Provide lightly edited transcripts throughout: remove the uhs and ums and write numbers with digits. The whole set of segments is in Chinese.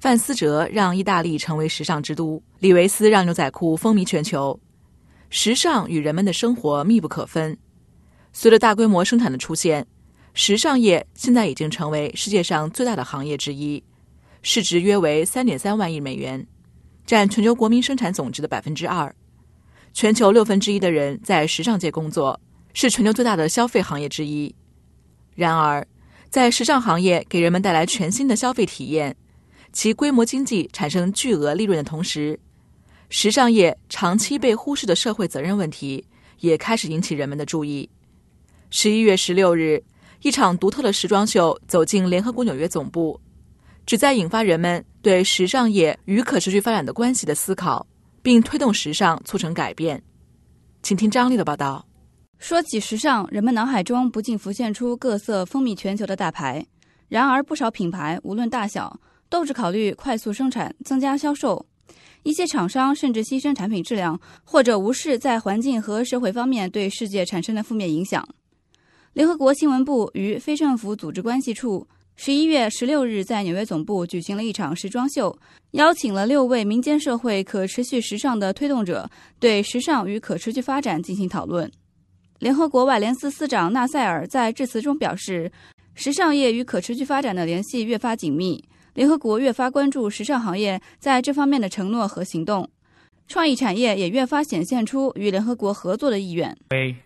范思哲让意大利成为时尚之都，李维斯让牛仔裤风靡全球。时尚与人们的生活密不可分。随着大规模生产的出现，时尚业现在已经成为世界上最大的行业之一，市值约为 3.3 万亿美元，占全球国民生产总值的 2%。全球1/6的人在时尚界工作，是全球最大的消费行业之一。然而，在时尚行业给人们带来全新的消费体验，其规模经济产生巨额利润的同时，时尚业长期被忽视的社会责任问题也开始引起人们的注意。11月16日，一场独特的时装秀走进联合国纽约总部，旨在引发人们对时尚业与可持续发展的关系的思考，并推动时尚促成改变。请听张丽的报道。 说起时尚，人们脑海中不禁浮现出各色风靡全球的大牌，然而不少品牌无论大小都只考虑快速生产增加销售，一些厂商甚至牺牲产品质量，或者无视在环境和社会方面对世界产生的负面影响。联合国新闻部与非政府组织关系处11月16日在纽约总部举行了一场时装秀，邀请了6位民间社会可持续时尚的推动者，对时尚与可持续发展进行讨论。联合国外联司司长纳赛尔在致辞中表示，时尚业与可持续发展的联系越发紧密，联合国越发关注时尚行业在这方面的承诺和行动，创意产业也越发显现出与联合国合作的意愿。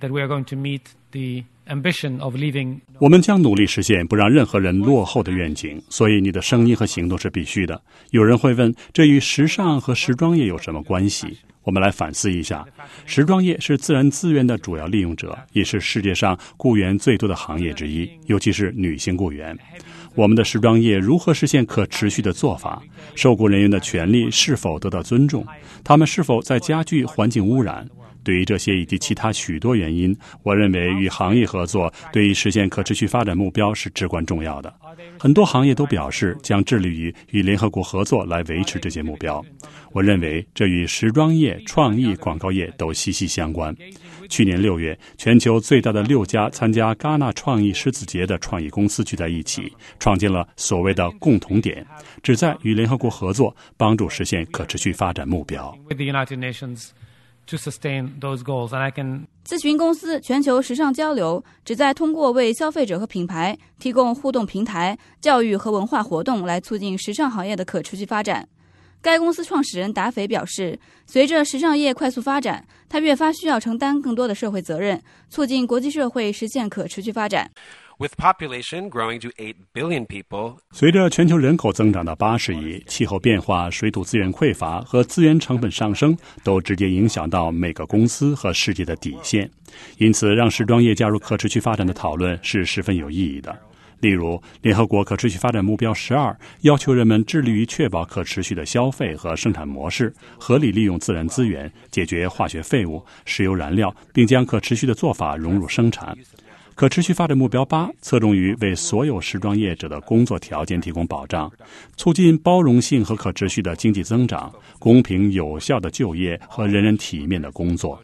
我们将努力实现不让任何人落后的愿景，所以你的声音和行动是必须的。有人会问，这与时尚和时装业有什么关系？我们来反思一下，时装业是自然资源的主要利用者，也是世界上雇员最多的行业之一，尤其是女性雇员。我们的时装业如何实现可持续的做法？受雇人员的权利是否得到尊重？他们是否在加剧环境污染？对于这些以及其他许多原因，我认为与行业合作对于实现可持续发展目标是至关重要的。很多行业都表示将致力于与联合国合作来维持这些目标。我认为这与时装业、创意、广告业都息息相关。去年6月，全球最大的6家参加戛纳创意狮子节的创意公司聚在一起，创建了所谓的共同点，旨在与联合国合作，帮助实现可持续发展目标。 咨询公司全球时尚交流旨在通过为消费者和品牌提供互动平台、教育和文化活动来促进时尚行业的可持续发展。该公司创始人达斐表示，随着时尚业快速发展，他越发需要承担更多的社会责任，促进国际社会实现可持续发展。 With population growing to 8 billion people, 随着全球人口增长到80亿，气候变化、水土资源匮乏和资源成本上升都直接影响到每个公司和世界的底线。因此，让时装业加入可持续发展的讨论是十分有意义的。例如，联合国可持续发展目标12要求人们致力于确保可持续的消费和生产模式，合理利用自然资源，解决化学废物、石油燃料，并将可持续的做法融入生产。可持续发展目标8侧重于为所有时装业者的工作条件提供保障，促进包容性和可持续的经济增长，公平有效的就业和人人体面的工作。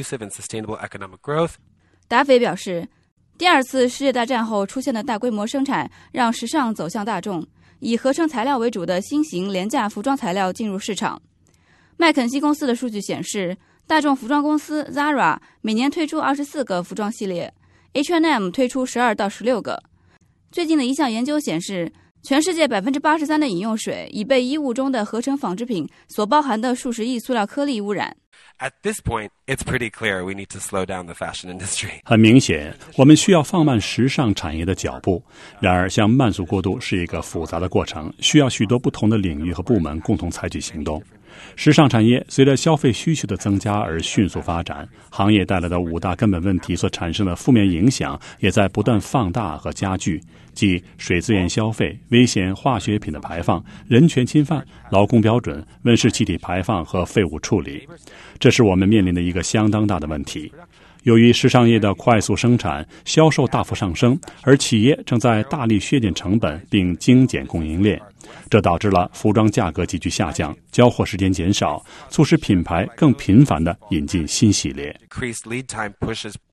达斐表示，第2次世界大战后出现的大规模生产让时尚走向大众，以合成材料为主的新型廉价服装材料进入市场。麦肯锡公司的数据显示，大众服装公司 Zara 每年推出24个服装系列， H&M 推出12到16个。最近的一项研究显示，全世界 83% 的饮用水已被衣物中的合成纺织品所包含的数十亿塑料颗粒污染。 At this point, it's pretty clear we need to slow down the fashion industry. 很明显，我们需要放慢时尚产业的脚步。然而，向慢速过渡是一个复杂的过程，需要许多不同的领域和部门共同采取行动。时尚产业随着消费需求的增加而迅速发展，行业带来的5大根本问题所产生的负面影响也在不断放大和加剧，即水资源消费、危险化学品的排放、人权侵犯、劳工标准、温室气体排放和废物处理。这是我们面临的一个相当大的问题。由于时尚业的快速生产，销售大幅上升，而企业正在大力削减成本并精简供应链，这导致了服装价格急剧下降，交货时间减少，促使品牌更频繁地引进新系列。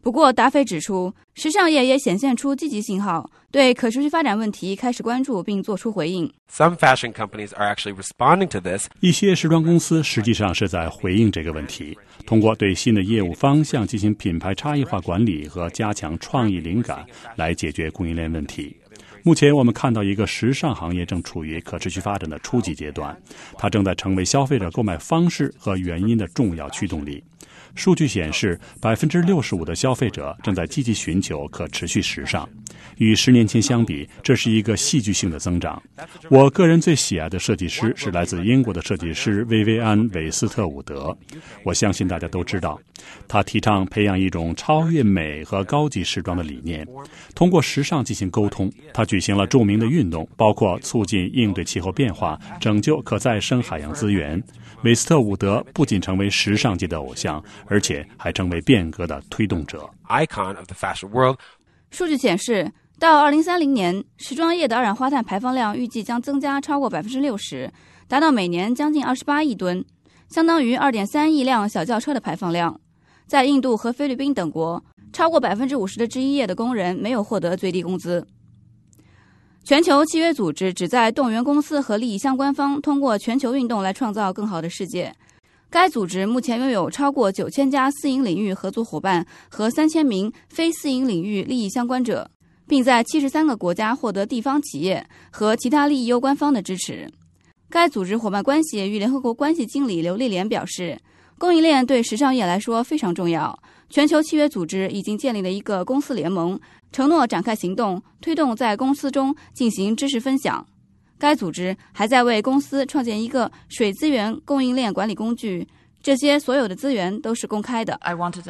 不过，达菲指出，时尚业也显现出积极信号，对可持续发展问题开始关注并作出回应。 Some fashion companies are actually responding to this. 一些时装公司实际上是在回应这个问题，通过对新的业务方向进行品牌差异化管理和加强创意灵感来解决供应链问题。目前我们看到一个时尚行业正处于可持续发展的初级阶段，它正在成为消费者购买方式和原因的重要驱动力。数据显示，65%的消费者正在积极寻求可持续时尚，与10年前相比，这是一个戏剧性的增长。我个人最喜爱的设计师是来自英国的设计师薇薇安·韦斯特伍德。我相信大家都知道，他提倡培养一种超越美和高级时装的理念，通过时尚进行沟通。他举行了著名的运动，包括促进应对气候变化、拯救可再生海洋资源。韦斯特伍德不仅成为时尚界的偶像，而且还成为变革的推动者。 Icon of the fashion world. 数据显示，到2030年，时装业的二氧化碳排放量预计将增加超过60%，达到每年将近28亿吨，相当于2.3亿辆小轿车的排放量。在印度和菲律宾等国，超过50%的制衣业的工人没有获得最低工资。全球契约组织旨在动员公司和利益相关方通过全球运动来创造更好的世界。该组织目前拥有超过9000家私营领域合作伙伴和3000名非私营领域利益相关者，并在73个国家获得地方企业和其他利益攸关方的支持。该组织伙伴关系与联合国关系经理刘丽莲表示，供应链对时尚业来说非常重要。全球契约组织已经建立了一个公司联盟，承诺展开行动，推动在公司中进行知识分享。该组织还在为公司创建一个水资源供应链管理工具，这些所有的资源都是公开的。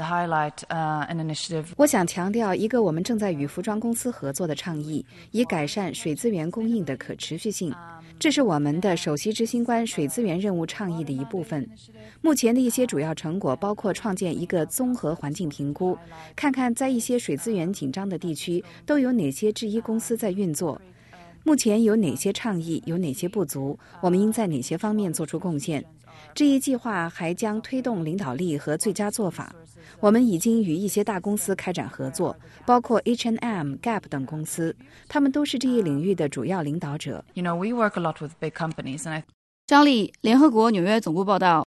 我想强调一个我们正在与服装公司合作的倡议，以改善水资源供应的可持续性。这是我们的首席执行官水资源任务倡议的一部分。目前的一些主要成果包括创建一个综合环境评估，看看在一些水资源紧张的地区都有哪些制衣公司在运作，目前有哪些倡议，有哪些不足，我们应在哪些方面做出贡献。这一计划还将推动领导力和最佳做法。我们已经与一些大公司开展合作，包括 H&M、Gap 等公司，他们都是这一领域的主要领导者。 张丽，联合国纽约总部报道。